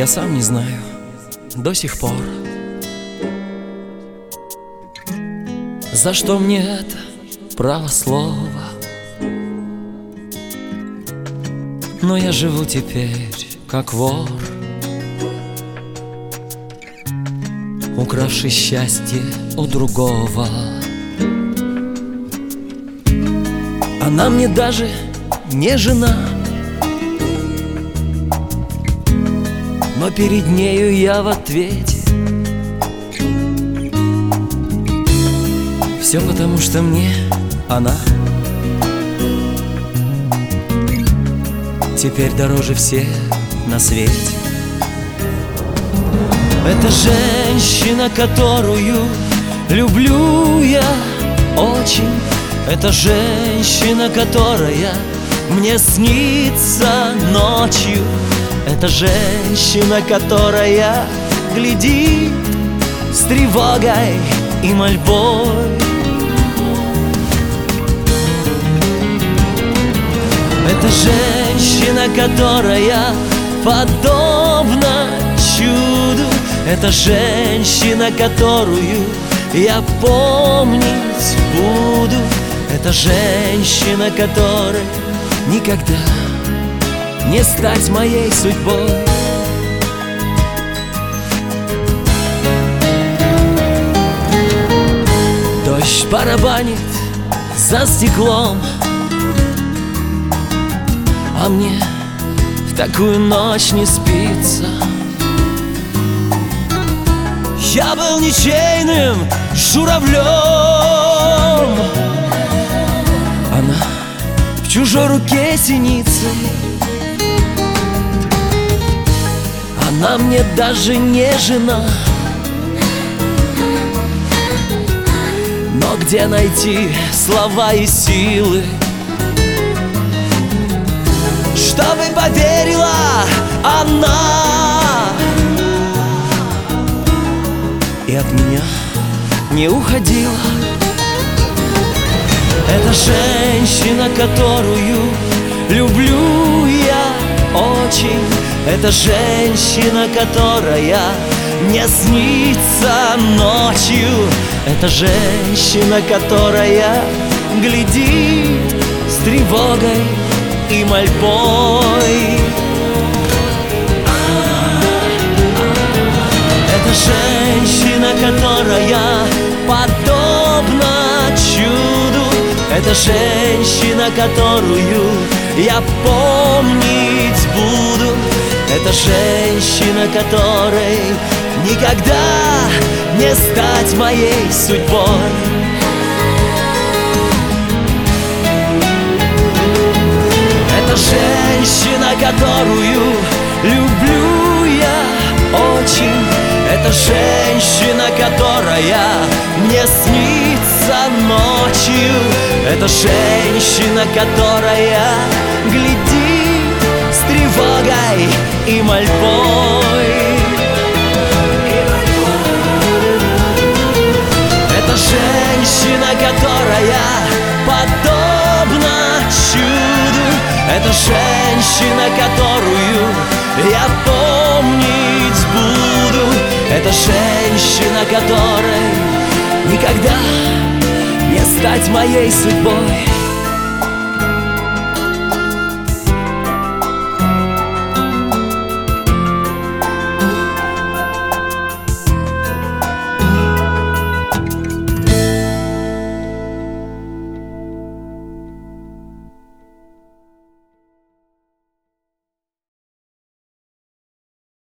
Я сам не знаю до сих пор, за что мне это право слова. Но я живу теперь как вор, укравший счастье у другого. Она мне даже не жена, но перед нею я в ответе. Все потому, что мне она теперь дороже всех на свете. Это женщина, которую люблю я очень. Это женщина, которая мне снится ночью. Это женщина, которая глядит с тревогой и мольбой. Это женщина, которая подобна чуду. Это женщина, которую я помнить буду. Это женщина, которой никогда не стать моей судьбой. Дождь барабанит за стеклом, а мне в такую ночь не спится. Я был ничейным журавлем, она в чужой руке синицей. Она мне даже не жена, но где найти слова и силы, чтобы поверила она и от меня не уходила. Это женщина, которую люблю я очень. Это женщина, которая мне снится ночью. Это женщина, которая глядит с тревогой и мольбой. Это женщина, которая подобна чуду. Это женщина, которую я помнить буду. Это женщина, которой никогда не стать моей судьбой. Это женщина, которую люблю я очень. Это женщина, которая мне снится ночью. Это женщина, которая глядит с тревогой и мольбой. Это женщина, которая подобна чуду. Это женщина, которую я помнить буду. Это женщина, которой никогда не стать моей судьбой.